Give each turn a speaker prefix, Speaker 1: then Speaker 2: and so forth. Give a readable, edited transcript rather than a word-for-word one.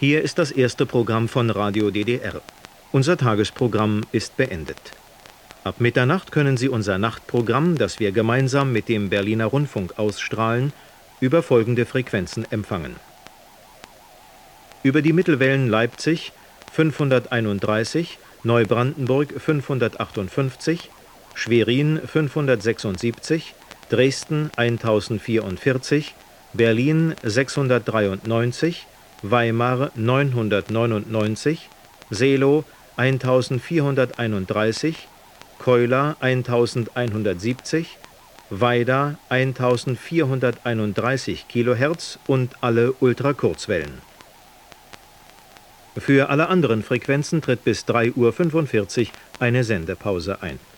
Speaker 1: Hier ist das erste Programm von Radio DDR. Unser Tagesprogramm ist beendet. Ab Mitternacht können Sie unser Nachtprogramm, das wir gemeinsam mit dem Berliner Rundfunk ausstrahlen, über folgende Frequenzen empfangen: über die Mittelwellen Leipzig 531, Neubrandenburg 558, Schwerin 576, Dresden 1044, Berlin 693, Weimar 999, Seelow 1431, Keula 1170, Weida 1431 kHz und alle Ultrakurzwellen. Für alle anderen Frequenzen tritt bis 3:45 Uhr eine Sendepause ein.